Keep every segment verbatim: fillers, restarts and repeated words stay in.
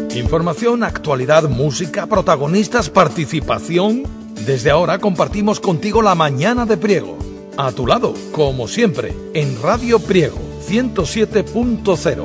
Información, actualidad, música, protagonistas, participación. Desde ahora compartimos contigo la mañana de Priego. A tu lado, como siempre, en Radio Priego ciento siete punto cero.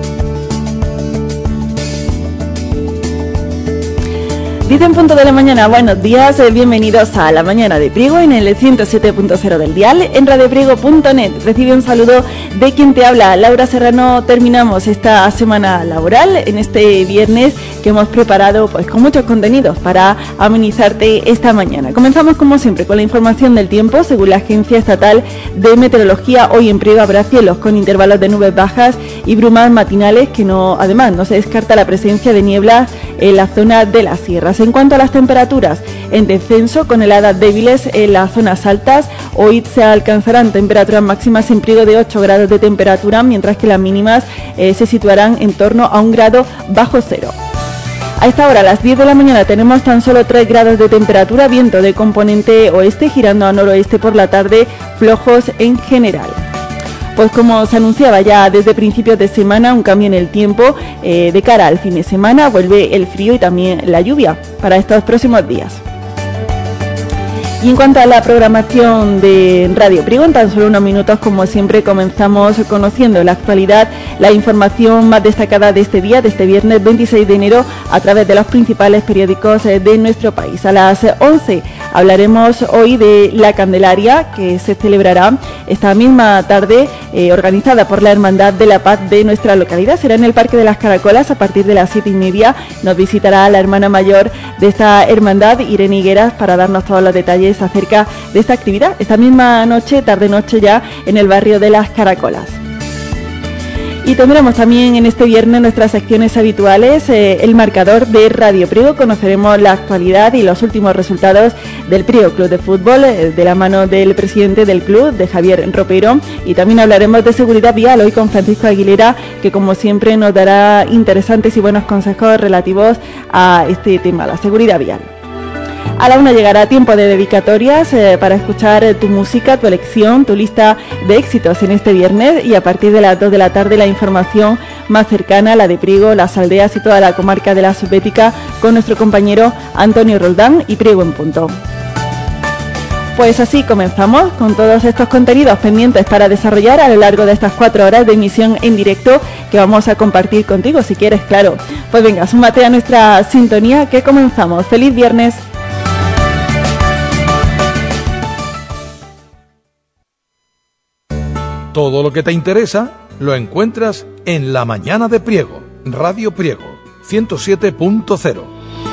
diez en punto de la mañana, buenos días, eh, bienvenidos a la mañana de Priego en el ciento siete punto cero del dial, en radio priego punto net. Recibe un saludo de quien te habla, Laura Serrano. Terminamos esta semana laboral en este viernes que hemos preparado pues con muchos contenidos para amenizarte esta mañana. Comenzamos como siempre con la información del tiempo. Según la Agencia Estatal de Meteorología, hoy en Priego habrá cielos con intervalos de nubes bajas y brumas matinales, que no, además no se descarta la presencia de nieblas en la zona de las sierras. En cuanto a las temperaturas, en descenso con heladas débiles en las zonas altas. Hoy se alcanzarán temperaturas máximas en Priego de ocho grados de temperatura, mientras que las mínimas eh, se situarán en torno a un grado bajo cero. A esta hora, a las diez de la mañana, tenemos tan solo tres grados de temperatura, viento de componente oeste girando a noroeste por la tarde, flojos en general. Pues como se anunciaba ya desde principios de semana, un cambio en el tiempo eh, de cara al fin de semana. Vuelve el frío y también la lluvia para estos próximos días. Y en cuanto a la programación de Radio Priego, en tan solo unos minutos, como siempre, comenzamos conociendo la actualidad, la información más destacada de este día, de este viernes veintiséis de enero, a través de los principales periódicos de nuestro país. A las once hablaremos hoy de la Candelaria, que se celebrará esta misma tarde, eh, organizada por la Hermandad de la Paz de nuestra localidad. Será en el Parque de las Caracolas a partir de las siete y media. Nos visitará la hermana mayor de esta hermandad, Irene Higueras, para darnos todos los detalles acerca de esta actividad, esta misma noche, tarde-noche ya, en el barrio de las Caracolas. Y tendremos también en este viernes nuestras secciones habituales, eh, el marcador de Radio Priego. Conoceremos la actualidad y los últimos resultados del Priego Club de Fútbol, eh, de la mano del presidente del club, de Javier Ropero, y también hablaremos de seguridad vial hoy con Francisco Aguilera, que como siempre nos dará interesantes y buenos consejos relativos a este tema, la seguridad vial. A la una llegará tiempo de dedicatorias eh, para escuchar eh, tu música, tu elección, tu lista de éxitos en este viernes, y a partir de las dos de la tarde la información más cercana, la de Priego, las aldeas y toda la comarca de la Subbética, con nuestro compañero Antonio Roldán y Priego en punto. Pues así comenzamos con todos estos contenidos pendientes para desarrollar a lo largo de estas cuatro horas de emisión en directo que vamos a compartir contigo, si quieres, claro. Pues venga, súmate a nuestra sintonía que comenzamos. ¡Feliz viernes! Todo lo que te interesa lo encuentras en La Mañana de Priego, Radio Priego ciento siete punto cero.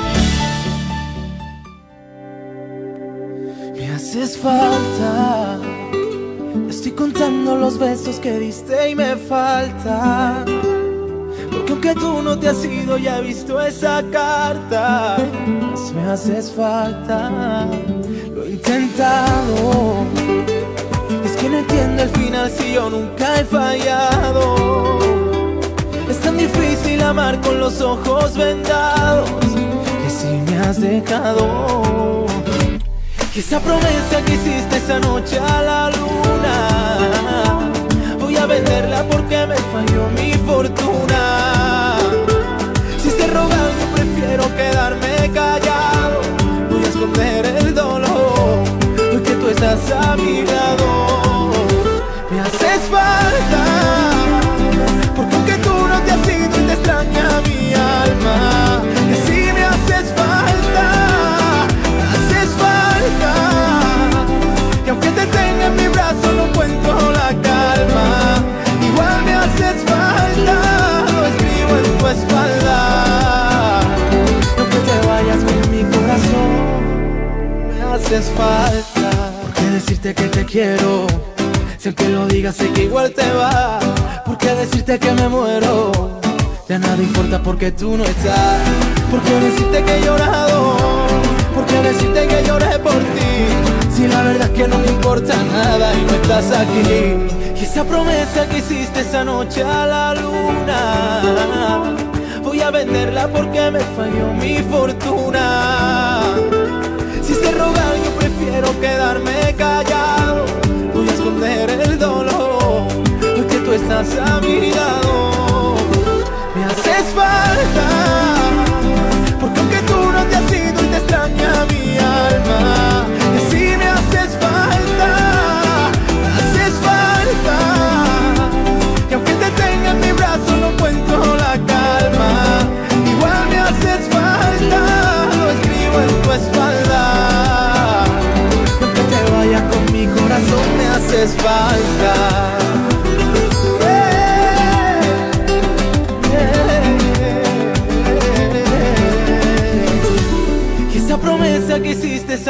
Me haces falta, estoy contando los besos que diste y me falta, porque aunque tú no te has ido ya he visto esa carta. Pues me haces falta, lo he intentado. Es que no entiendo el final si yo nunca he fallado. Es tan difícil amar con los ojos vendados, que si me has dejado. Y esa promesa que hiciste esa noche a la luna, voy a venderla porque me falló mi fortuna. Si se rogan yo prefiero quedarme callado, voy a esconder el dolor, porque tú estás a mi lado. Me haces falta, porque aunque tú no te has ido y te extraña mi alma, que si me haces falta, me haces falta, que aunque te tenga en mi brazo no encuentro la calma, igual me haces falta, lo escribo en tu espalda, no que te vayas con mi corazón, me haces falta. ¿Por qué decirte que te quiero? Si aunque lo digas sé que igual te va. ¿Por qué decirte que me muero? Ya nada importa porque tú no estás. ¿Por qué decirte que he llorado? ¿Por qué decirte que lloré por ti? Si la verdad es que no me importa nada y no estás aquí. Y esa promesa que hiciste esa noche a la luna, voy a venderla porque me falló mi fortuna. Si se rogan yo prefiero quedarme callado, voy a esconder el dolor, porque tú estás a mi lado. Me haces falta,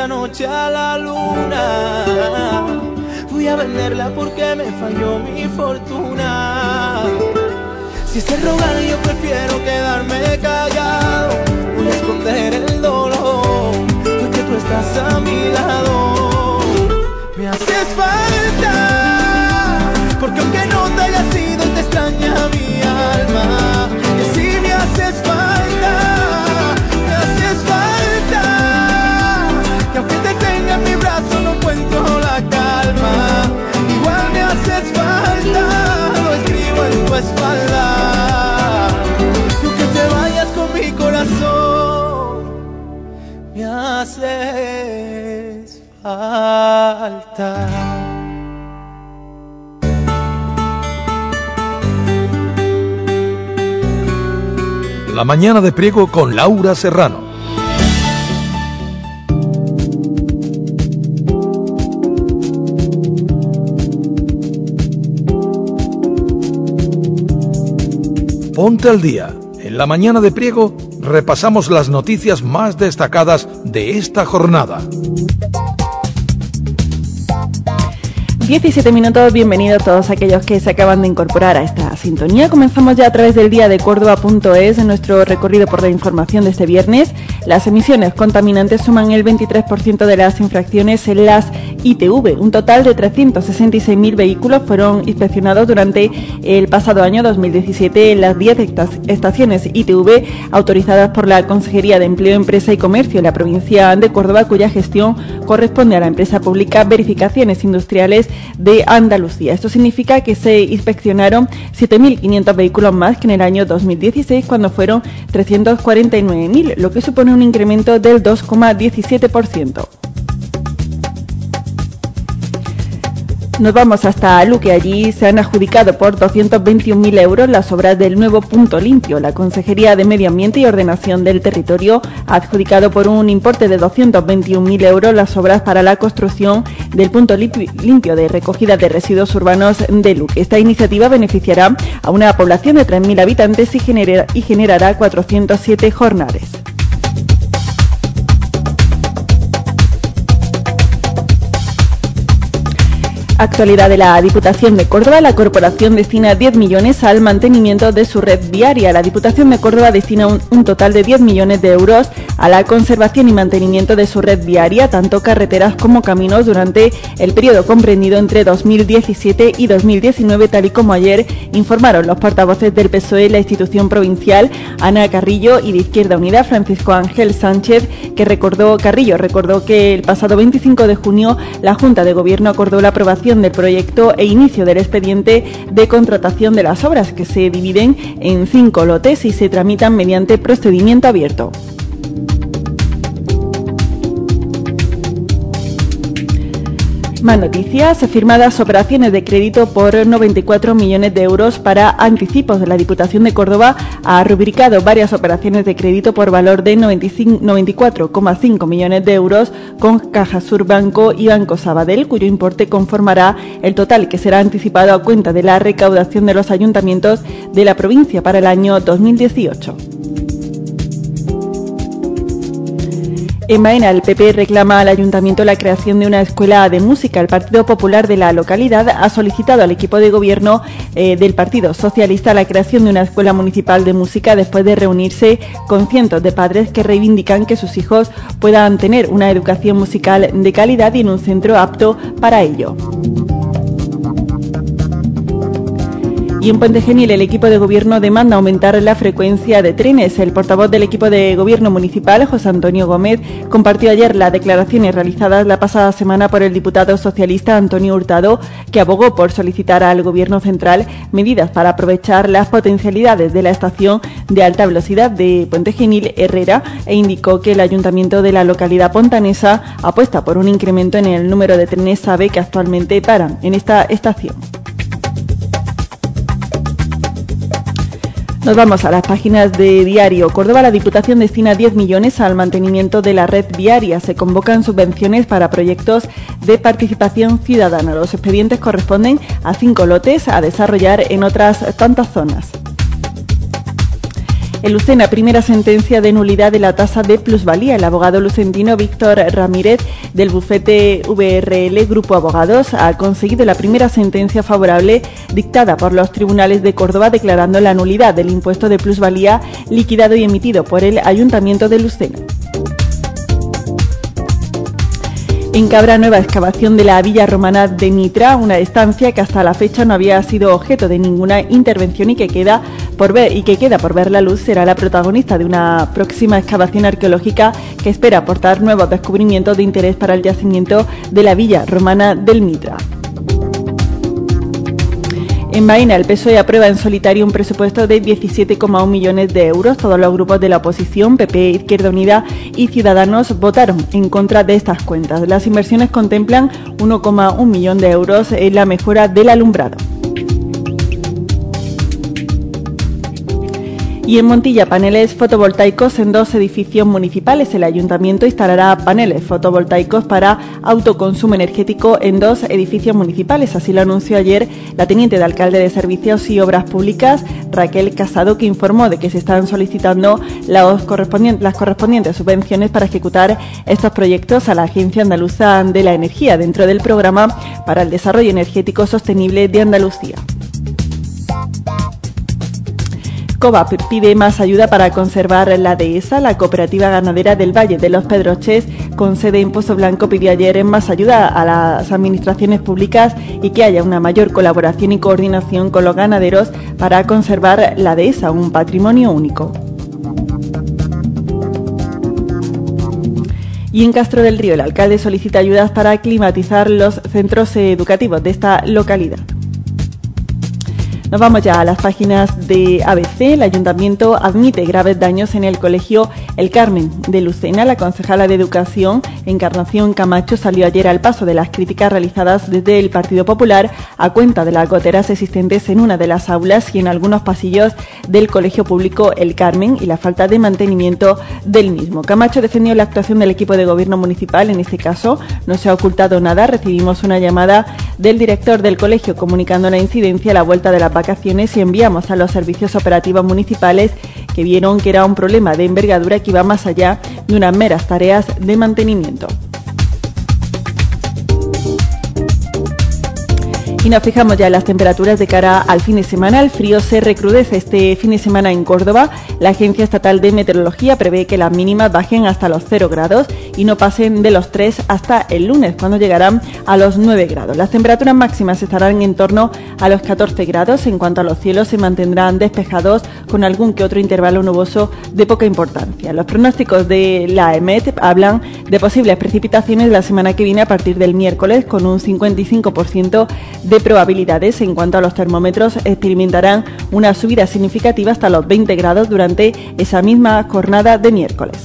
noche a la luna. Voy a venderla porque me falló mi fortuna. Si es rogar yo prefiero quedarme callado. Voy a esconder el dolor porque tú estás a mi lado. Me haces falta porque aunque no te haya sido te extraña mi alma. Y así me haces falta, me haces falta. Que aunque te tenga en mi brazo no encuentro la calma. Igual me haces falta, lo escribo en tu espalda. Y aunque te vayas con mi corazón, me haces falta. La mañana de Priego con Laura Serrano. Ponte al día. En la mañana de Priego repasamos las noticias más destacadas de esta jornada. diecisiete minutos, bienvenidos todos aquellos que se acaban de incorporar a esta sintonía. Comenzamos ya a través del día de Córdoba punto es en nuestro recorrido por la información de este viernes. Las emisiones contaminantes suman el veintitrés por ciento de las infracciones en las I T V. Un total de trescientos sesenta y seis mil vehículos fueron inspeccionados durante el pasado año dos mil diecisiete en las diez estaciones I T V autorizadas por la Consejería de Empleo, Empresa y Comercio en la provincia de Córdoba, cuya gestión corresponde a la empresa pública Verificaciones Industriales de Andalucía. Esto significa que se inspeccionaron siete mil quinientos vehículos más que en el año dos mil dieciséis, cuando fueron trescientos cuarenta y nueve mil, lo que supone un incremento del dos coma diecisiete por ciento. Nos vamos hasta Luque. Allí se han adjudicado por doscientos veintiún mil euros las obras del nuevo Punto Limpio. La Consejería de Medio Ambiente y Ordenación del Territorio ha adjudicado por un importe de doscientos veintiún mil euros las obras para la construcción del Punto Limpio de recogida de residuos urbanos de Luque. Esta iniciativa beneficiará a una población de tres mil habitantes y, genera, y generará cuatrocientos siete jornales. Actualidad de la Diputación de Córdoba. La Corporación destina diez millones al mantenimiento de su red viaria. La Diputación de Córdoba destina un, un total de diez millones de euros a la conservación y mantenimiento de su red viaria, tanto carreteras como caminos, durante el periodo comprendido entre dos mil diecisiete y dos mil diecinueve, tal y como ayer informaron los portavoces del P S O E, la institución provincial, Ana Carrillo, y de Izquierda Unida, Francisco Ángel Sánchez, que recordó, Carrillo recordó que el pasado veinticinco de junio la Junta de Gobierno acordó la aprobación del proyecto e inicio del expediente de contratación de las obras, que se dividen en cinco lotes y se tramitan mediante procedimiento abierto. Más noticias. Firmadas operaciones de crédito por noventa y cuatro millones de euros para anticipos. La Diputación de Córdoba ha rubricado varias operaciones de crédito por valor de noventa y cuatro coma cinco millones de euros con Cajasur Banco y Banco Sabadell, cuyo importe conformará el total que será anticipado a cuenta de la recaudación de los ayuntamientos de la provincia para el año dos mil dieciocho. En Baena, el P P reclama al Ayuntamiento la creación de una escuela de música. El Partido Popular de la localidad ha solicitado al equipo de gobierno eh, del Partido Socialista la creación de una escuela municipal de música, después de reunirse con cientos de padres que reivindican que sus hijos puedan tener una educación musical de calidad y en un centro apto para ello. Y en Puente Genil, el equipo de gobierno demanda aumentar la frecuencia de trenes. El portavoz del equipo de gobierno municipal, José Antonio Gómez, compartió ayer las declaraciones realizadas la pasada semana por el diputado socialista Antonio Hurtado, que abogó por solicitar al gobierno central medidas para aprovechar las potencialidades de la estación de alta velocidad de Puente Genil Herrera, e indicó que el ayuntamiento de la localidad pontanesa apuesta por un incremento en el número de trenes AVE que actualmente paran en esta estación. Nos vamos a las páginas de Diario Córdoba. La Diputación destina diez millones al mantenimiento de la red viaria. Se convocan subvenciones para proyectos de participación ciudadana. Los expedientes corresponden a cinco lotes a desarrollar en otras tantas zonas. En Lucena, primera sentencia de nulidad de la tasa de plusvalía. El abogado lucentino Víctor Ramírez del bufete V R L Grupo Abogados ha conseguido la primera sentencia favorable dictada por los tribunales de Córdoba, declarando la nulidad del impuesto de plusvalía liquidado y emitido por el Ayuntamiento de Lucena. En Cabra, nueva excavación de la villa romana de Nitra, una estancia que hasta la fecha no había sido objeto de ninguna intervención y que queda por ver y que queda por ver la luz, será la protagonista de una próxima excavación arqueológica que espera aportar nuevos descubrimientos de interés para el yacimiento de la villa romana del Mitra. En Baena, el P S O E aprueba en solitario un presupuesto de diecisiete coma uno millones de euros. Todos los grupos de la oposición, P P, Izquierda Unida y Ciudadanos, votaron en contra de estas cuentas. Las inversiones contemplan uno coma uno millón de euros en la mejora del alumbrado. Y en Montilla, paneles fotovoltaicos en dos edificios municipales. El ayuntamiento instalará paneles fotovoltaicos para autoconsumo energético en dos edificios municipales. Así lo anunció ayer la teniente de alcalde de Servicios y Obras Públicas, Raquel Casado, que informó de que se están solicitando las correspondientes, las correspondientes subvenciones para ejecutar estos proyectos a la Agencia Andaluza de la Energía dentro del Programa para el Desarrollo Energético Sostenible de Andalucía. COVAP pide más ayuda para conservar la dehesa. La cooperativa ganadera del Valle de los Pedroches, con sede en Pozo Blanco, pidió ayer más ayuda a las administraciones públicas y que haya una mayor colaboración y coordinación con los ganaderos para conservar la dehesa, un patrimonio único. Y en Castro del Río, el alcalde solicita ayudas para climatizar los centros educativos de esta localidad. Nos vamos ya a las páginas de A B C. El Ayuntamiento admite graves daños en el Colegio El Carmen de Lucena. La concejala de Educación, Encarnación Camacho, salió ayer al paso de las críticas realizadas desde el Partido Popular a cuenta de las goteras existentes en una de las aulas y en algunos pasillos del Colegio Público El Carmen y la falta de mantenimiento del mismo. Camacho defendió la actuación del equipo de gobierno municipal. En este caso no se ha ocultado nada. Recibimos una llamada del director del colegio comunicando la incidencia a la vuelta de la vacaciones y enviamos a los servicios operativos municipales, que vieron que era un problema de envergadura que iba más allá de unas meras tareas de mantenimiento. Y nos fijamos ya en las temperaturas de cara al fin de semana. El frío se recrudece este fin de semana en Córdoba. La Agencia Estatal de Meteorología prevé que las mínimas bajen hasta los cero grados y no pasen de los tres hasta el lunes, cuando llegarán a los nueve grados. Las temperaturas máximas estarán en torno a los catorce grados. En cuanto a los cielos, se mantendrán despejados con algún que otro intervalo nuboso de poca importancia. Los pronósticos de la E M E T hablan de posibles precipitaciones la semana que viene a partir del miércoles, con un cincuenta y cinco por ciento de probabilidades. En cuanto a los termómetros, experimentarán una subida significativa hasta los veinte grados durante esa misma jornada de miércoles.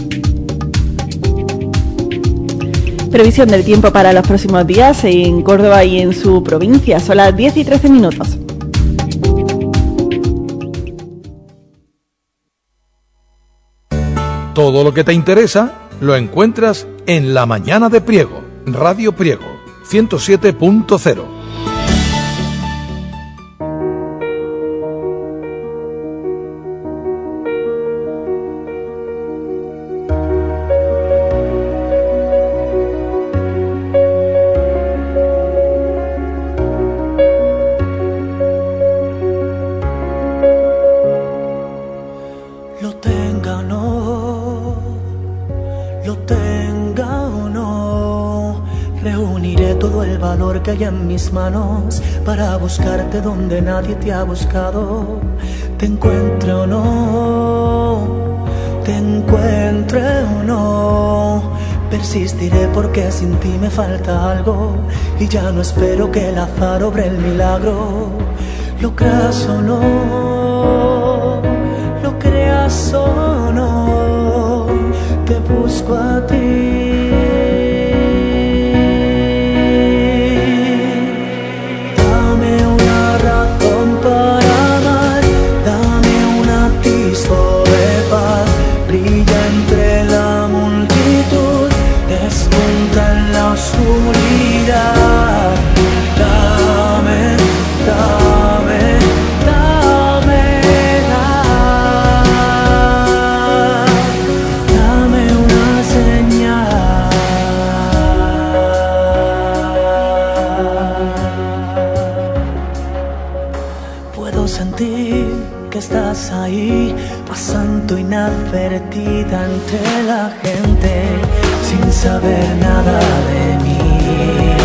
Previsión del tiempo para los próximos días en Córdoba y en su provincia. Son las diez y trece minutos. Todo lo que te interesa lo encuentras en La Mañana de Priego, Radio Priego, ciento siete punto cero. En mis manos para buscarte donde nadie te ha buscado. Te encuentre o no, te encuentre o no, persistiré porque sin ti me falta algo y ya no espero que el azar obre el milagro. Lo creas o no, lo creas o no, te busco a ti. Oscuridad, dame, dame, dame, dame. ti, pasando inadvertida ante la gente, sin saber nada de mí.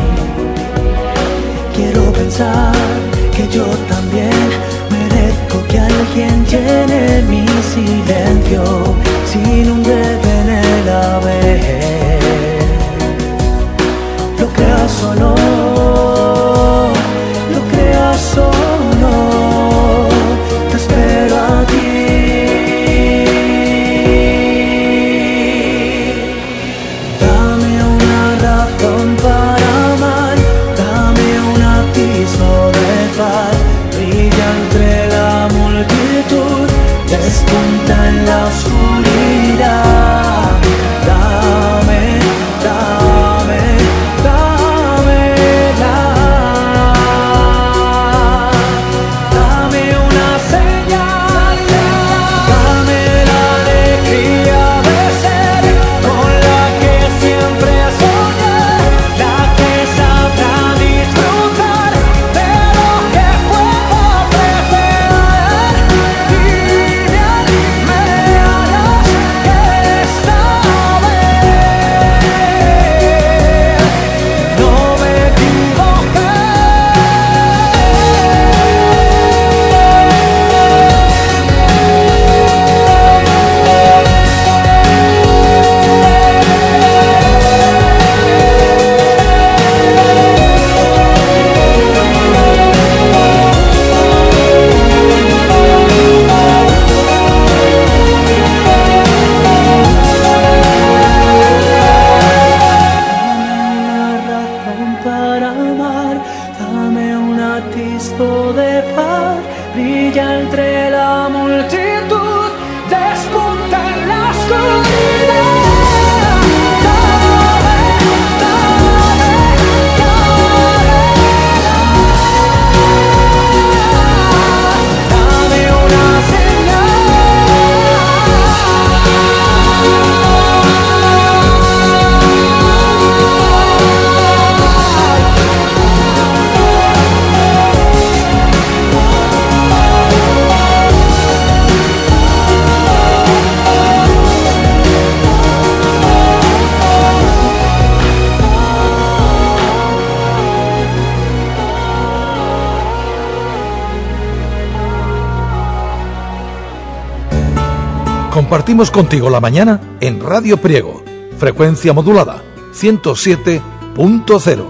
Quiero pensar que yo también merezco que alguien llene mi silencio, sin un debe en el haber. Lo creas o no, lo creas o no, te espero a ti. Dame una razón para amar, dame un atisbo de paz, brilla entre la multitud, despunta en la oscuridad. Dame, dame, dámela. Dame una señal, dame la alegría de ser con la que siempre soñé, la que sabrá disfrutar de lo que puedo ofrecer. Dime, me harás que esta vez no me equivoqué. Dame una razón para amar, dame un atisbo de paz, brilla entre la multitud, despunta en la oscuridad. Dame, dame, dame, dame una señal. Compartimos contigo la mañana en Radio Priego, frecuencia modulada ciento siete punto cero.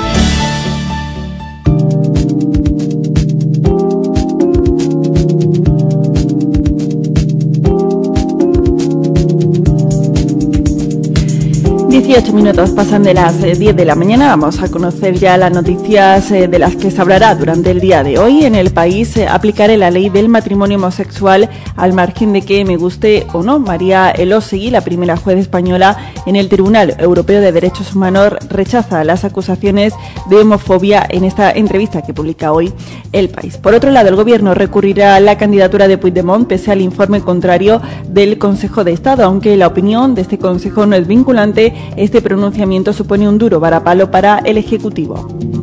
dieciocho minutos pasan de las diez de la mañana. Vamos a conocer ya las noticias de las que se hablará durante el día de hoy. En el país aplicará la ley del matrimonio homosexual al margen de que me guste o no. María Elósegui, la primera juez española en el Tribunal Europeo de Derechos Humanos, rechaza las acusaciones de homofobia en esta entrevista que publica hoy El País. Por otro lado, el Gobierno recurrirá a la candidatura de Puigdemont pese al informe contrario del Consejo de Estado. Aunque la opinión de este Consejo no es vinculante, este pronunciamiento supone un duro varapalo para el Ejecutivo.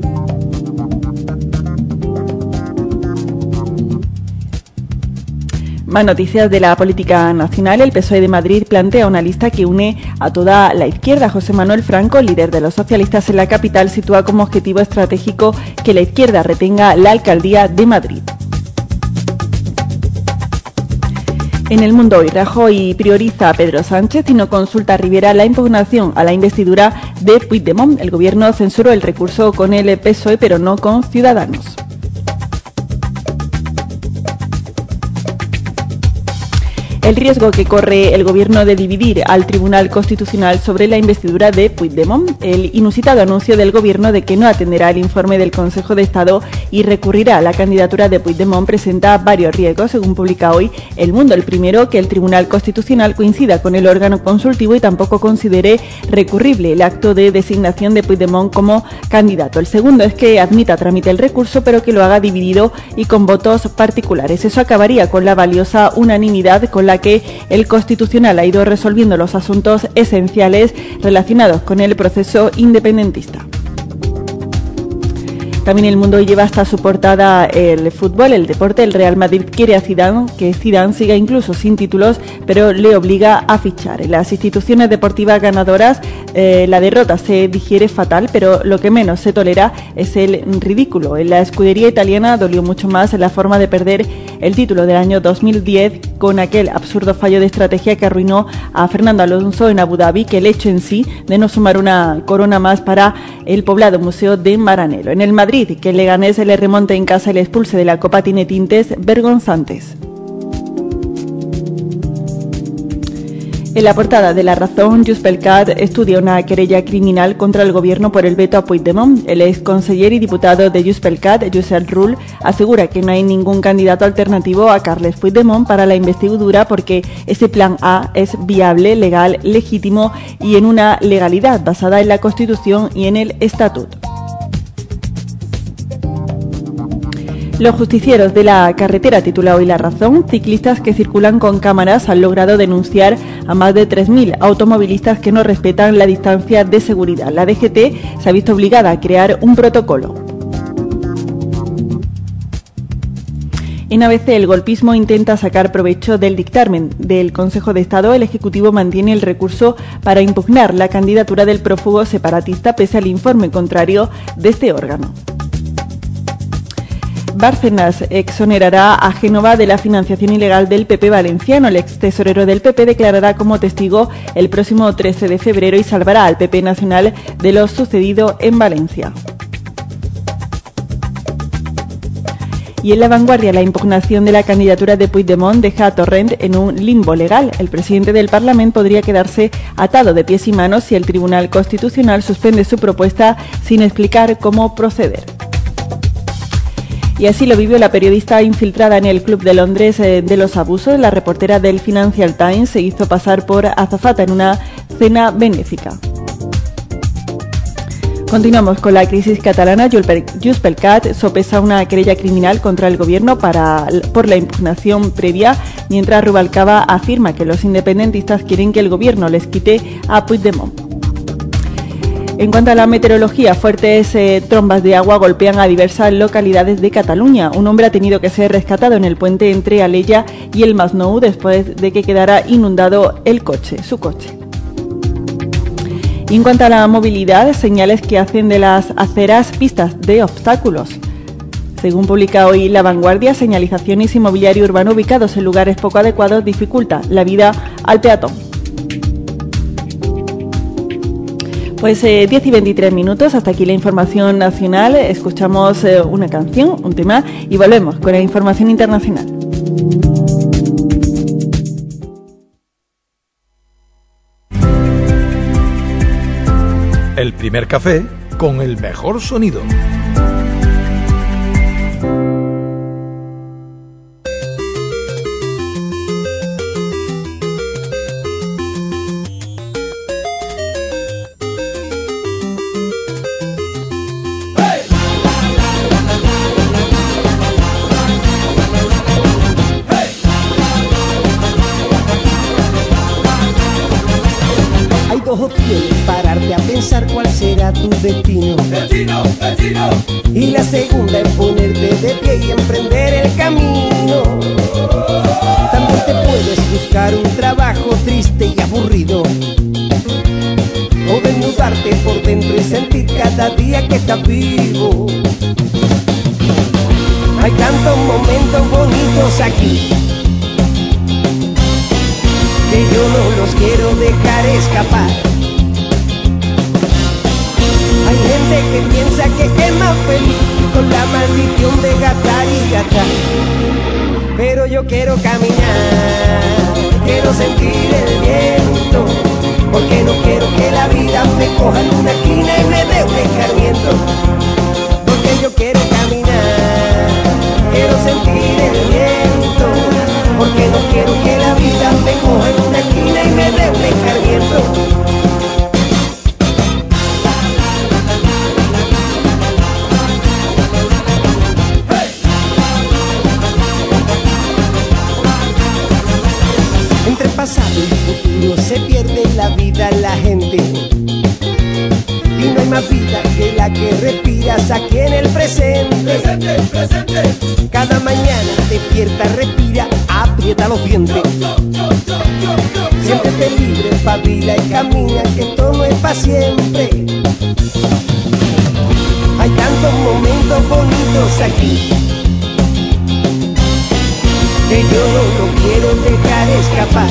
Más noticias de la política nacional. El P S O E de Madrid plantea una lista que une a toda la izquierda. José Manuel Franco, líder de los socialistas en la capital, sitúa como objetivo estratégico que la izquierda retenga la alcaldía de Madrid. En El Mundo hoy, Rajoy prioriza a Pedro Sánchez y no consulta a Rivera la impugnación a la investidura de Puigdemont. El Gobierno censuró el recurso con el P S O E, pero no con Ciudadanos. El riesgo que corre el Gobierno de dividir al Tribunal Constitucional sobre la investidura de Puigdemont. El inusitado anuncio del Gobierno de que no atenderá el informe del Consejo de Estado y recurrirá a la candidatura de Puigdemont presenta varios riesgos, según publica hoy El Mundo. El primero, que el Tribunal Constitucional coincida con el órgano consultivo y tampoco considere recurrible el acto de designación de Puigdemont como candidato. El segundo es que admita trámite el recurso, pero que lo haga dividido y con votos particulares. Eso acabaría con la valiosa unanimidad con la que el Constitucional ha ido resolviendo los asuntos esenciales relacionados con el proceso independentista. También El Mundo lleva hasta su portada el fútbol, el deporte. El Real Madrid quiere a Zidane, que Zidane siga incluso sin títulos, pero le obliga a fichar. En las instituciones deportivas ganadoras, eh, la derrota se digiere fatal, pero lo que menos se tolera es el ridículo. En la escudería italiana dolió mucho más la forma de perder el título del año dos mil diez con aquel absurdo fallo de estrategia que arruinó a Fernando Alonso en Abu Dhabi, que el hecho en sí de no sumar una corona más para el poblado Museo de Maranello. En el Madrid, que el Leganés le remonte en casa y le expulse de la Copa tiene tintes vergonzantes. En la portada de La Razón, Junts pel Cat estudia una querella criminal contra el gobierno por el veto a Puigdemont. El ex conseller y diputado de Junts pel Cat, Josep Rull, asegura que no hay ningún candidato alternativo a Carles Puigdemont para la investidura porque ese plan A es viable, legal, legítimo y en una legalidad basada en la Constitución y en el Estatuto. Los justicieros de la carretera, titula hoy La Razón, ciclistas que circulan con cámaras han logrado denunciar a más de tres mil automovilistas que no respetan la distancia de seguridad. La D G T se ha visto obligada a crear un protocolo. En A B C, el golpismo intenta sacar provecho del dictamen del Consejo de Estado. El Ejecutivo mantiene el recurso para impugnar la candidatura del prófugo separatista pese al informe contrario de este órgano. Bárcenas exonerará a Génova de la financiación ilegal del P P valenciano. El ex tesorero del P P declarará como testigo el próximo trece de febrero y salvará al P P nacional de lo sucedido en Valencia. Y en La Vanguardia, la impugnación de la candidatura de Puigdemont deja a Torrent en un limbo legal. El presidente del Parlamento podría quedarse atado de pies y manos si el Tribunal Constitucional suspende su propuesta sin explicar cómo proceder. Y así lo vivió la periodista infiltrada en el Club de Londres eh, de los abusos. La reportera del Financial Times se hizo pasar por azafata en una cena benéfica. Continuamos con la crisis catalana. Junts pel Cat sopesa una querella criminal contra el gobierno para, por la impugnación previa, mientras Rubalcaba afirma que los independentistas quieren que el gobierno les quite a Puigdemont. En cuanto a la meteorología, fuertes eh, trombas de agua golpean a diversas localidades de Cataluña. Un hombre ha tenido que ser rescatado en el puente entre Alella y el Masnou después de que quedara inundado el coche, su coche. Y en cuanto a la movilidad, señales que hacen de las aceras pistas de obstáculos. Según publica hoy La Vanguardia, señalizaciones y mobiliario urbano ubicados en lugares poco adecuados dificulta la vida al peatón. Pues eh, diez y veintitrés minutos, hasta aquí la información nacional. Escuchamos eh, una canción, un tema, y volvemos con la información internacional. El primer café con el mejor sonido. Pararte a pensar cuál será tu destino. Destino, destino. Y la segunda es ponerte de pie y emprender el camino. También te puedes buscar un trabajo triste y aburrido, o desnudarte por dentro y sentir cada día que estás vivo. Hay tantos momentos bonitos aquí que yo no los quiero dejar escapar. Hay gente que piensa que es más feliz con la maldición de gastar y gastar, pero yo quiero caminar, quiero sentir el viento, porque no quiero que la vida me coja en una esquina y me dé un escarmiento. Porque yo quiero caminar, quiero sentir el viento, porque no quiero que la vida me coja en una esquina y me dé un escarmiento. Entre pasado y futuro se pierde la vida la gente, Y no hay más vida que la que respiras aquí en el presente. Presente, presente. Cada mañana despierta, respira, aprieta los dientes. Siéntete libre, pabila y camina, que esto no es pa' siempre. Hay tantos momentos bonitos aquí que yo no lo quiero dejar escapar.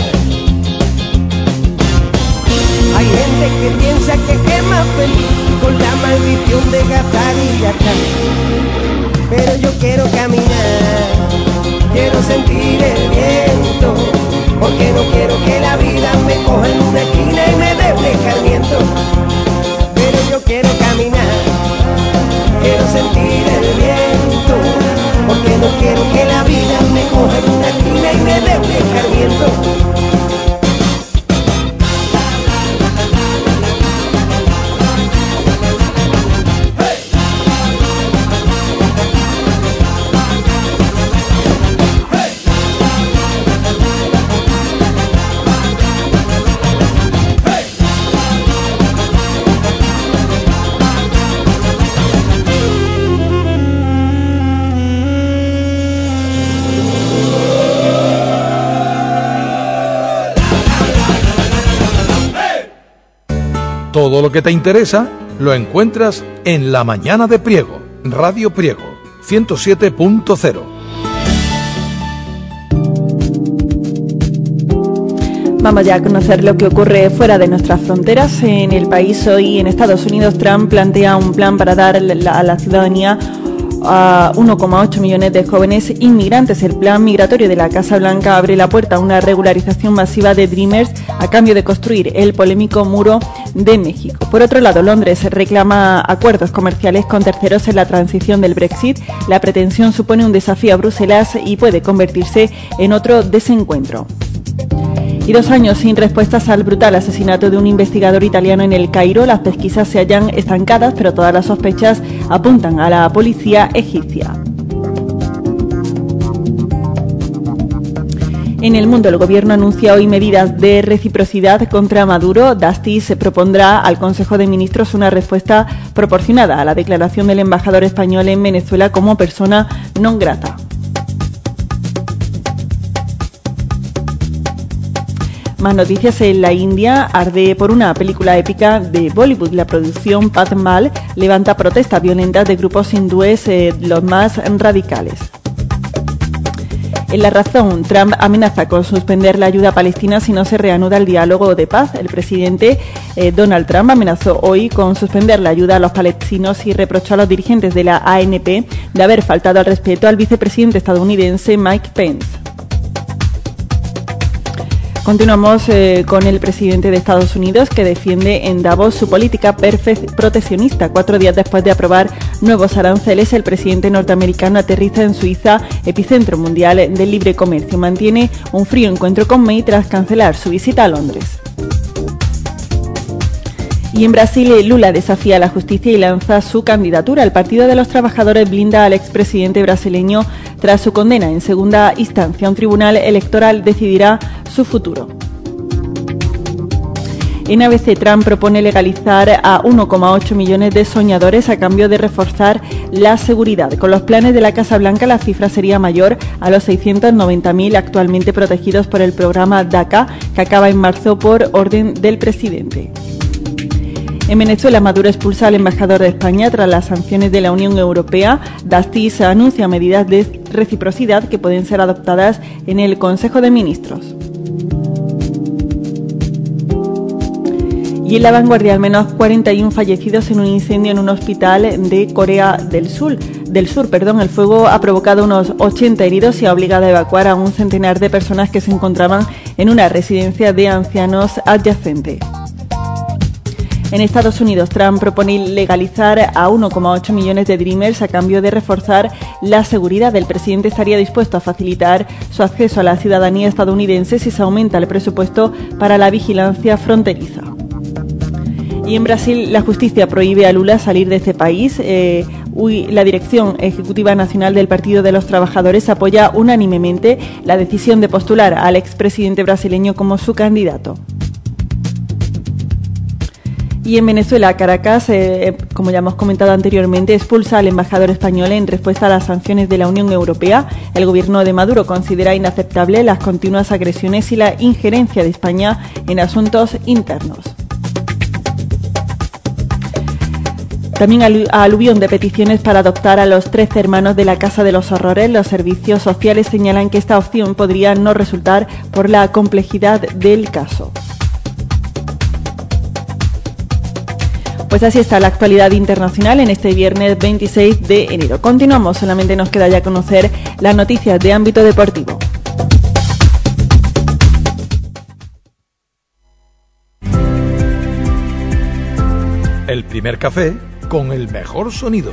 Hay gente que piensa que es más feliz con la maldición de gastar y gastar. Pero yo quiero caminar, quiero sentir el viento, porque no quiero que la vida me coja en una esquina y me dé un escarmiento. Pero yo quiero caminar, quiero sentir el viento, porque no quiero que la vida me coja en una esquina y me dé un escarmiento. Todo lo que te interesa lo encuentras en La Mañana de Priego, Radio Priego, ciento siete punto cero. Vamos ya a conocer lo que ocurre fuera de nuestras fronteras. En el país hoy, en Estados Unidos, Trump plantea un plan para dar a la ciudadanía a uno coma ocho millones de jóvenes inmigrantes. El plan migratorio de la Casa Blanca abre la puerta a una regularización masiva de Dreamers a cambio de construir el polémico muro de México. Por otro lado, Londres reclama acuerdos comerciales con terceros en la transición del Brexit. La pretensión supone un desafío a Bruselas y puede convertirse en otro desencuentro. Y dos años sin respuestas al brutal asesinato de un investigador italiano en El Cairo. Las pesquisas se hallan estancadas, pero todas las sospechas apuntan a la policía egipcia. En el mundo, el gobierno anuncia hoy medidas de reciprocidad contra Maduro. Dastis se propondrá al Consejo de Ministros una respuesta proporcionada a la declaración del embajador español en Venezuela como persona non grata. Más noticias. En la India arde por una película épica de Bollywood. La producción Padmal levanta protestas violentas de grupos hindúes, eh, los más radicales. En La Razón, Trump amenaza con suspender la ayuda a Palestina si no se reanuda el diálogo de paz. El presidente eh, Donald Trump amenazó hoy con suspender la ayuda a los palestinos y reprochó a los dirigentes de la A N P de haber faltado al respeto al vicepresidente estadounidense Mike Pence. Continuamos eh, con el presidente de Estados Unidos, que defiende en Davos su política proteccionista. Cuatro días después de aprobar nuevos aranceles, el presidente norteamericano aterriza en Suiza, epicentro mundial del libre comercio. Mantiene un frío encuentro con May tras cancelar su visita a Londres. Y en Brasil, Lula desafía a la justicia y lanza su candidatura. El Partido de los Trabajadores blinda al expresidente brasileño tras su condena en segunda instancia. Un tribunal electoral decidirá su futuro. En A B C, Trump propone legalizar a uno coma ocho millones de soñadores a cambio de reforzar la seguridad. Con los planes de la Casa Blanca, la cifra sería mayor a los seiscientos noventa mil actualmente protegidos por el programa DACA, que acaba en marzo por orden del presidente. En Venezuela, Maduro expulsa al embajador de España tras las sanciones de la Unión Europea. Dastis anuncia medidas de reciprocidad que pueden ser adoptadas en el Consejo de Ministros. Y en La Vanguardia, al menos cuarenta y uno fallecidos en un incendio en un hospital de Corea del Sur. Del Sur, perdón. El fuego ha provocado unos ochenta heridos y ha obligado a evacuar a un centenar de personas que se encontraban en una residencia de ancianos adyacente. En Estados Unidos, Trump propone legalizar a uno coma ocho millones de Dreamers a cambio de reforzar la seguridad. El presidente estaría dispuesto a facilitar su acceso a la ciudadanía estadounidense si se aumenta el presupuesto para la vigilancia fronteriza. Y en Brasil, la justicia prohíbe a Lula salir de este país. Eh, la Dirección Ejecutiva Nacional del Partido de los Trabajadores apoya unánimemente la decisión de postular al expresidente brasileño como su candidato. Y en Venezuela, Caracas, eh, como ya hemos comentado anteriormente, expulsa al embajador español en respuesta a las sanciones de la Unión Europea. El gobierno de Maduro considera inaceptable las continuas agresiones y la injerencia de España en asuntos internos. También al aluvión de peticiones para adoptar a los trece hermanos de la Casa de los Horrores. Los servicios sociales señalan que esta opción podría no resultar por la complejidad del caso. Pues así está la actualidad internacional en este viernes veintiséis de enero. Continuamos, solamente nos queda ya conocer las noticias de ámbito deportivo. El primer café con el mejor sonido.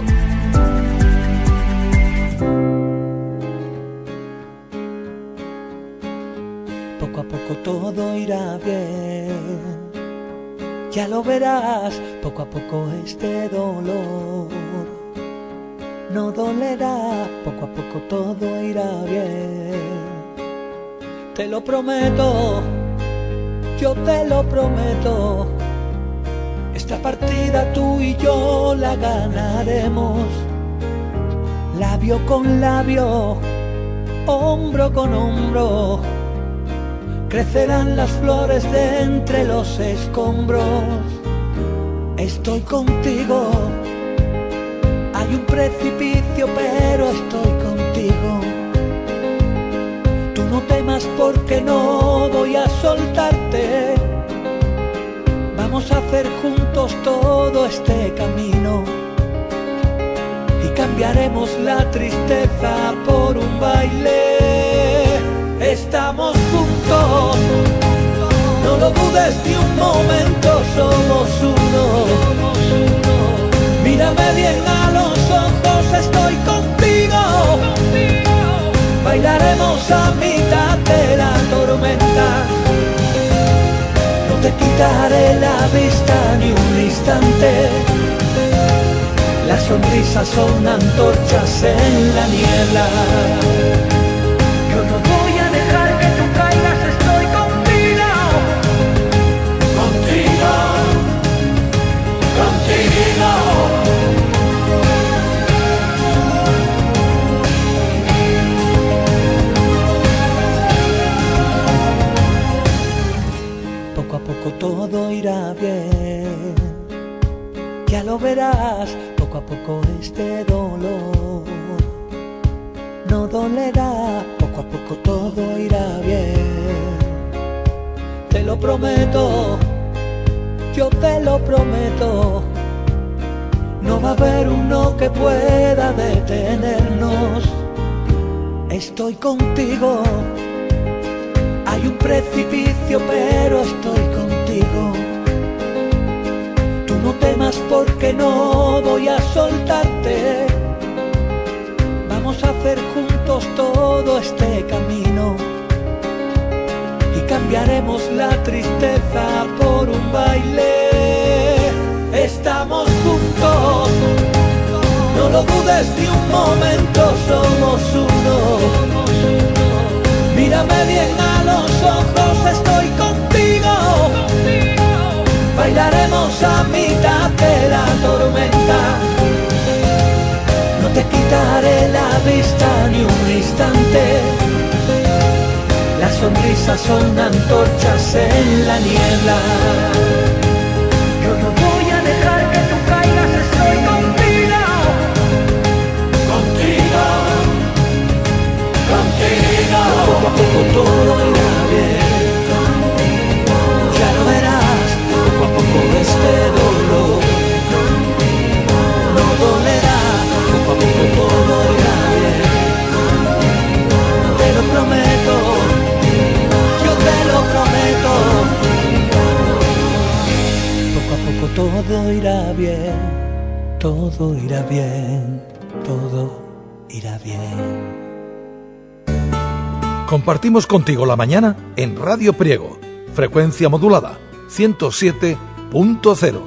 Poco a poco todo irá bien. Ya lo verás, poco a poco este dolor no dolerá, poco a poco todo irá bien. Te lo prometo, yo te lo prometo. Esta partida tú y yo la ganaremos. Labio con labio, hombro con hombro. Crecerán las flores de entre los escombros. Estoy contigo. Hay un precipicio, pero estoy contigo. Tú no temas porque no voy a soltarte. Vamos a hacer juntos todo este camino y cambiaremos la tristeza por un baile. Estamos juntos, no lo dudes ni un momento, somos uno. Mírame bien a los ojos, estoy contigo. Bailaremos a mitad de la tormenta. No te quitaré la vista ni un instante. Las sonrisas son antorchas en la niebla. Yo no voy a dejar que tú caigas, estoy contigo. Contigo, contigo. Poco a poco todo irá bien. Ya lo verás, poco a poco este dolor no dolerá, poco a poco todo irá bien. Te lo prometo, yo te lo prometo. No va a haber uno que pueda detenernos. Estoy contigo. Hay un precipicio, pero estoy contigo. Tú no temas porque no voy a soltarte. Vamos a hacer juntos todo este camino y cambiaremos la tristeza por un baile. Estamos juntos, no lo dudes ni un momento, somos uno. Mírame bien a los ojos, estoy contigo. Bailaremos a mitad de la tormenta. No te quitaré la vista ni un instante. Las sonrisas son antorchas en la niebla. Yo no voy a dejar que tú caigas, estoy contigo. Contigo, contigo. Poco a poco todo irá bien. Ya lo verás, poco a poco este dolor no dolerá. Poco a poco todo irá bien. Te lo prometo, yo te lo prometo. Poco a poco todo irá bien, todo irá bien, todo irá bien. Compartimos contigo la mañana en Radio Priego, frecuencia modulada ciento siete punto cero.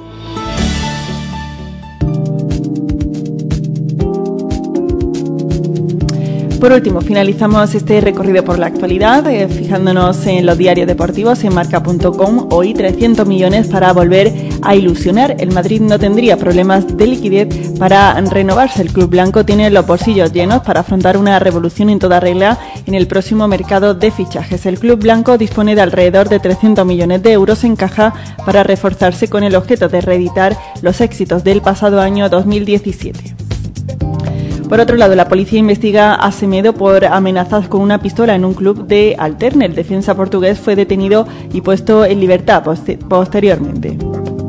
Por último, finalizamos este recorrido por la actualidad, eh, fijándonos en los diarios deportivos en marca punto com. Hoy trescientos millones para volver a ilusionar. El Madrid no tendría problemas de liquidez para renovarse. El club blanco tiene los bolsillos llenos para afrontar una revolución en toda regla en el próximo mercado de fichajes. El club blanco dispone de alrededor de trescientos millones de euros en caja para reforzarse con el objeto de reeditar los éxitos del pasado año dos mil diecisiete. Por otro lado, la policía investiga a Semedo por amenazas con una pistola en un club de Alterne. El defensa portugués fue detenido y puesto en libertad post- posteriormente.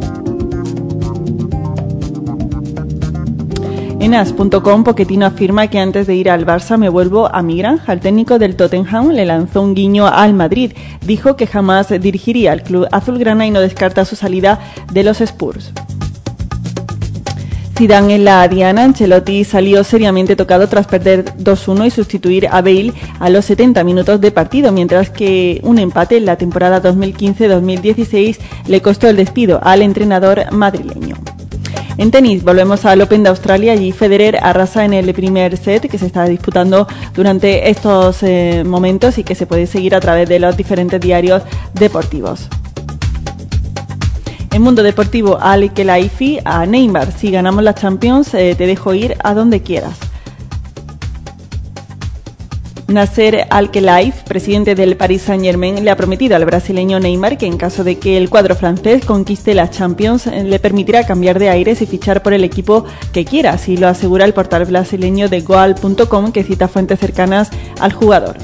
En as punto com, Pochettino afirma que antes de ir al Barça me vuelvo a mi granja. El técnico del Tottenham le lanzó un guiño al Madrid. Dijo que jamás dirigiría al club azulgrana y no descarta su salida de los Spurs. Zidane en la diana. Ancelotti salió seriamente tocado tras perder dos uno y sustituir a Bale a los setenta minutos de partido, mientras que un empate en la temporada dos mil quince dos mil dieciséis le costó el despido al entrenador madrileño. En tenis volvemos al Open de Australia. Allí Federer arrasa en el primer set que se está disputando durante estos eh, momentos y que se puede seguir a través de los diferentes diarios deportivos. En mundo deportivo, Al Khelaifi a Neymar: si ganamos la Champions, eh, te dejo ir a donde quieras. Nasser Al-Khelaifi, presidente del Paris Saint-Germain, le ha prometido al brasileño Neymar que en caso de que el cuadro francés conquiste la Champions, eh, le permitirá cambiar de aires y fichar por el equipo que quiera, así lo asegura el portal brasileño de goal punto com, que cita fuentes cercanas al jugador.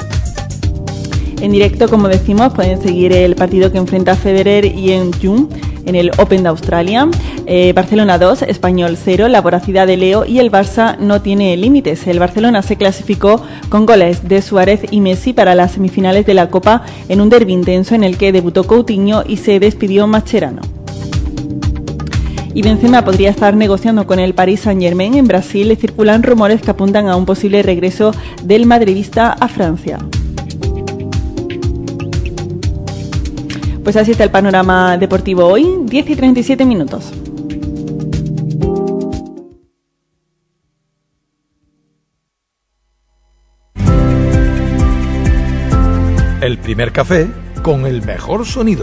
En directo, como decimos, pueden seguir el partido que enfrenta Federer y Jung en el Open de Australia. Eh, Barcelona dos, Español cero, la voracidad de Leo y el Barça no tiene límites. El Barcelona se clasificó con goles de Suárez y Messi para las semifinales de la Copa en un derbi intenso en el que debutó Coutinho y se despidió Mascherano. Y Benzema podría estar negociando con el Paris Saint-Germain. En Brasil circulan rumores que apuntan a un posible regreso del madridista a Francia. Pues así está el panorama deportivo hoy, diez y treinta y siete minutos. El primer café con el mejor sonido.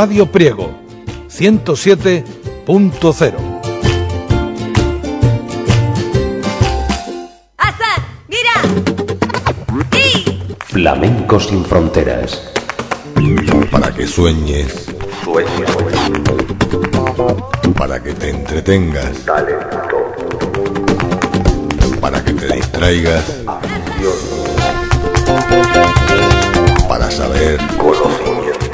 Radio Priego ciento siete punto cero. ¡Asa! ¡Mira! ¡Sí! Flamenco sin fronteras. Para que sueñes, Sueños. para que te entretengas, Talento. para que te distraigas, Acción. para saber, Conocimiento.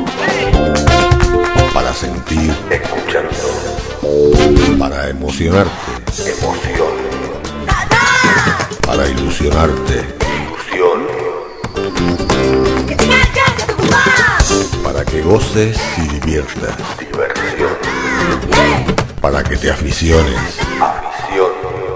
para sentir, Escuchando. para emocionarte, Emoción. para ilusionarte, Ilusión. para que goces y diviertas, Diversión. para que te aficiones. Afición.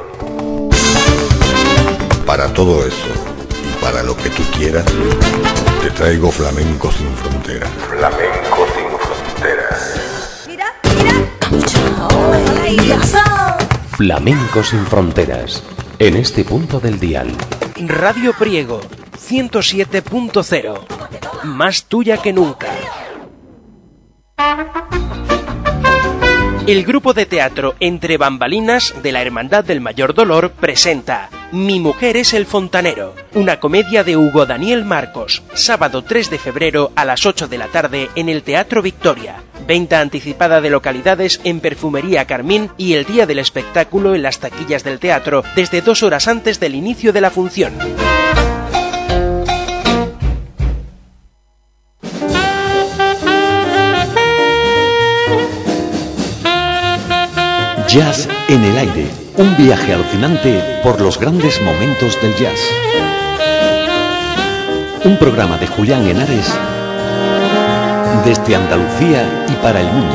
Para todo eso y para lo que tú quieras, te traigo Flamenco sin fronteras. Flamenco sin fronteras. ¡Mira! ¡Mira! ¡Ay, asa! Flamenco sin fronteras. En este punto del dial. Radio Priego ciento siete punto cero. Más tuya que nunca. El grupo de teatro Entre Bambalinas de la Hermandad del Mayor Dolor presenta Mi mujer es el fontanero, una comedia de Hugo Daniel Marcos, sábado tres de febrero a las ocho de la tarde en el Teatro Victoria. Venta anticipada de localidades en Perfumería Carmín y el día del espectáculo en las taquillas del teatro desde dos horas antes del inicio de la función. Jazz en el aire, un viaje alucinante por los grandes momentos del jazz. Un programa de Julián Henares desde Andalucía y para el mundo.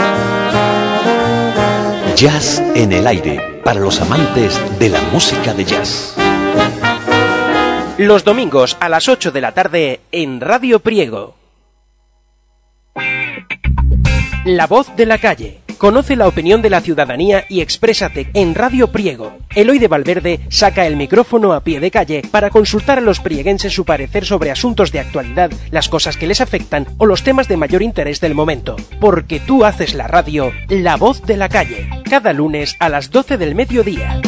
Jazz en el aire, para los amantes de la música de jazz. Los domingos a las ocho de la tarde en Radio Priego. La voz de la calle. Conoce la opinión de la ciudadanía y exprésate en Radio Priego. Eloy de Valverde saca el micrófono a pie de calle para consultar a los prieguenses su parecer sobre asuntos de actualidad, las cosas que les afectan o los temas de mayor interés del momento. Porque tú haces la radio, La voz de la calle. Cada lunes a las doce del mediodía.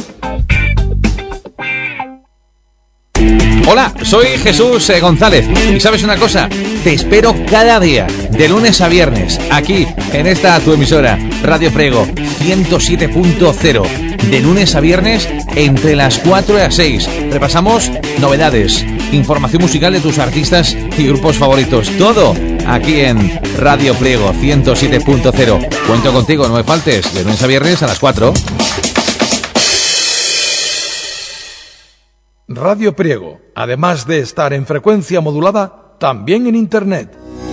Hola, soy Jesús eh, González y ¿sabes una cosa? Te espero cada día, de lunes a viernes, aquí, en esta tu emisora, Radio Priego ciento siete punto cero, de lunes a viernes entre las cuatro y las seis. Repasamos novedades, información musical de tus artistas y grupos favoritos, todo aquí en Radio Priego ciento siete punto cero. Cuento contigo, no me faltes, de lunes a viernes a las cuatro. Radio Priego, además de estar en frecuencia modulada, también en Internet.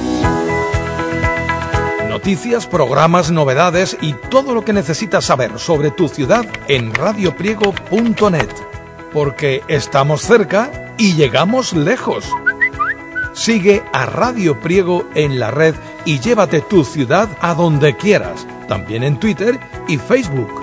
Noticias, programas, novedades y todo lo que necesitas saber sobre tu ciudad en radio priego punto net. Porque estamos cerca y llegamos lejos. Sigue a Radio Priego en la red y llévate tu ciudad a donde quieras, también en Twitter y Facebook.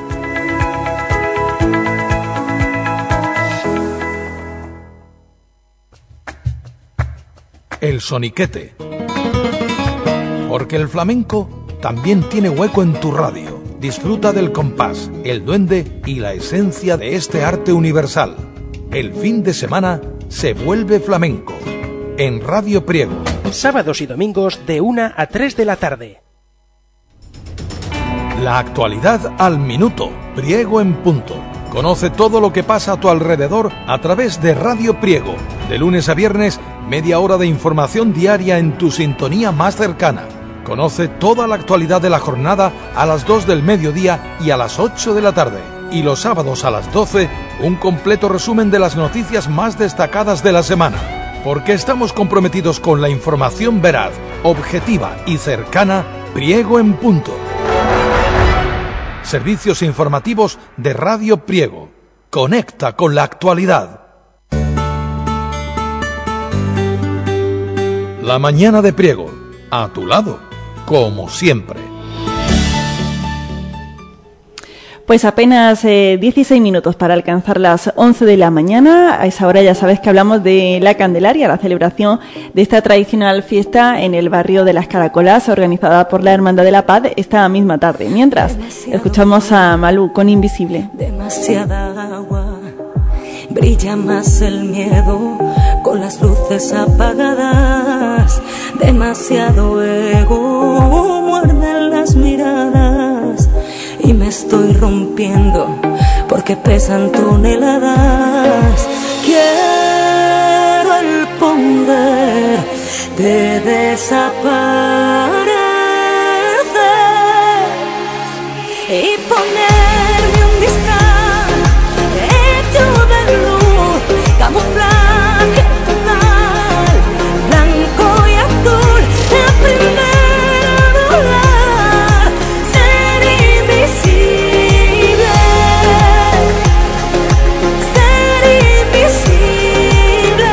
El soniquete. Porque el flamenco también tiene hueco en tu radio. Disfruta del compás, el duende y la esencia de este arte universal. El fin de semana se vuelve flamenco. En Radio Priego. Sábados y domingos de una a tres de la tarde. La actualidad al minuto. Priego en punto. Conoce todo lo que pasa a tu alrededor a través de Radio Priego. De lunes a viernes, media hora de información diaria en tu sintonía más cercana. Conoce toda la actualidad de la jornada a las dos del mediodía y a las ocho de la tarde. Y los sábados a las doce, un completo resumen de las noticias más destacadas de la semana. Porque estamos comprometidos con la información veraz, objetiva y cercana. Priego en punto. Servicios informativos de Radio Priego. Conecta con la actualidad. La mañana de Priego, a tu lado, como siempre. Pues apenas eh, dieciséis minutos para alcanzar las once de la mañana. A esa hora ya sabes que hablamos de la Candelaria, la celebración de esta tradicional fiesta en el barrio de Las Caracolas, organizada por la Hermandad de la Paz esta misma tarde. Mientras, escuchamos a Malú con Invisible. Demasiada agua, brilla más el miedo con las luces apagadas. Demasiado ego, muerden las miradas. Y me estoy rompiendo porque pesan toneladas. Quiero el poder de desaparecer y ponerme un disfraz hecho de luz, camuflaje total, blanco y azul, aprender a volar, ser invisible, ser invisible,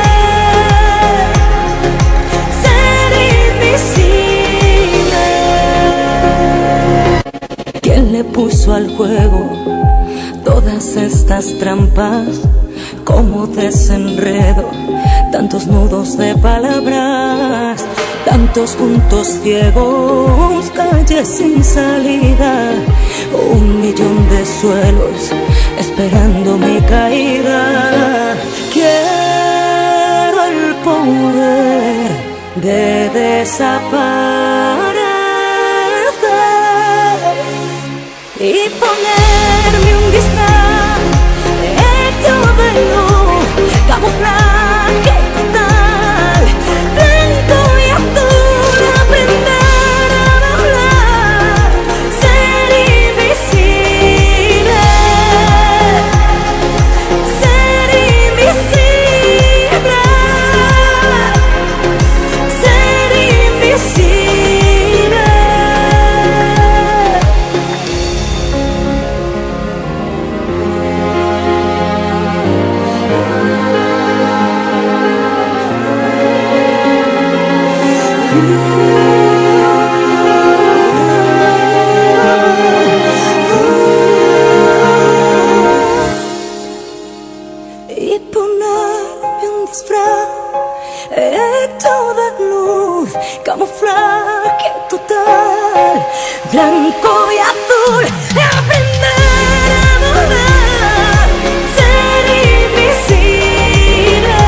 ser invisible. ¿Quién le puso al juego todas estas trampas? Como desenredo, tantos nudos de palabras, tantos puntos ciegos, calles sin salida, un millón de suelos esperando mi caída. Quiero el poder de desaparecer y ponerme un disfraz hecho de luz, camuflaje total, blanco y azul, aprender a volar, ser invisible, ser invisible, ser invisible. Y ponerme un disfraz hecho de luz, camuflaje total, blanco y azul, aprender a volar, ser invisible,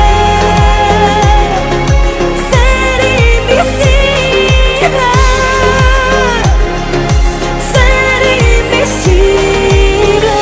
ser invisible, ser invisible.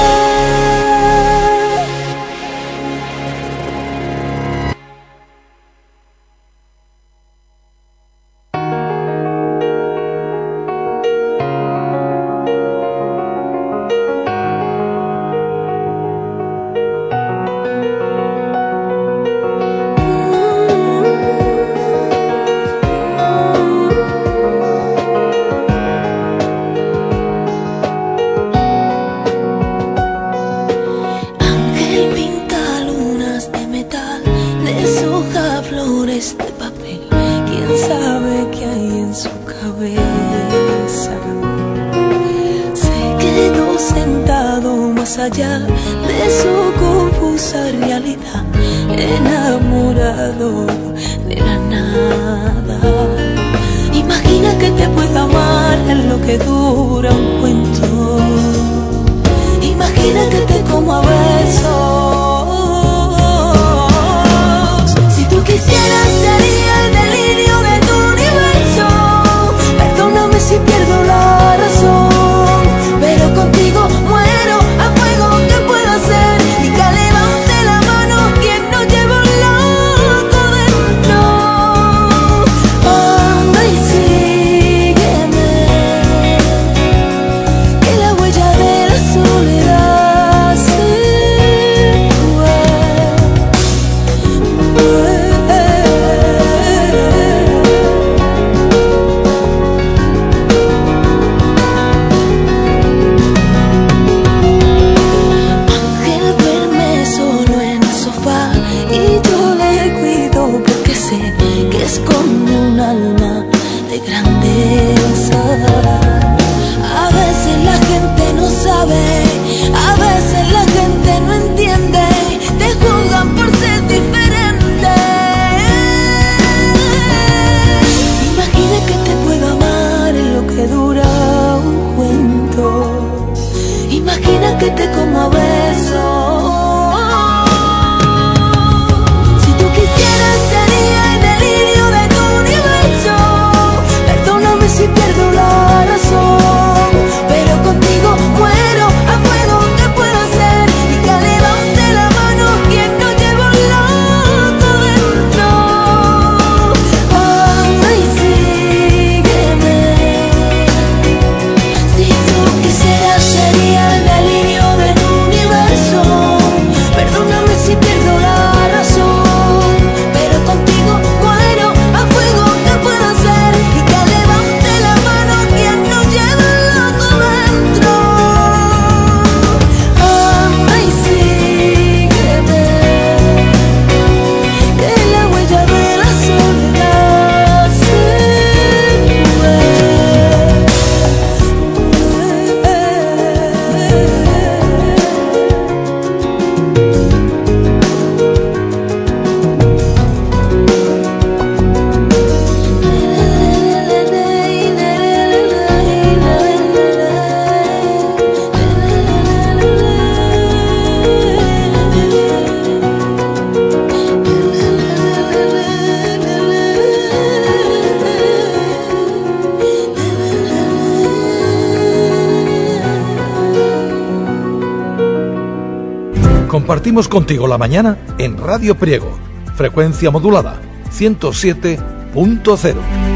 Ángel pinta lunas de metal, deshoja flores de papel. ¿Quién sabe qué hay en su cabeza? Se quedó sentado más allá de su confusa realidad, enamorado de la nada. Imagina que te pueda amar en lo que dura un cuento. Imagina que te como a besos. Si tú quisieras sería el delirio de tu universo. Perdóname si pierdo la razón, pero contigo muero a fuego que puedo hacer. Y que levante la mano quien no lleva un loco dentro. Anda y sígueme, que te como a besos. Si tú quisieras sería el delirio de tu universo. Perdóname si pierdo la razón, pero contigo muero a fuego. ¿Qué puedo hacer? Y que levante la mano quien no llevo loco dentro. Ay, sígueme. Si tú quisieras sería el delirio de tu universo. Perdóname si pierdo la razón, pero contigo muero a fuego. ¿Qué puedo hacer? Y que levante la mano quien no lleva loco dentro. Ay, sígueme, que la huella de la soledad se Compartimos contigo la mañana en Radio Priego, frecuencia modulada ciento siete punto cero.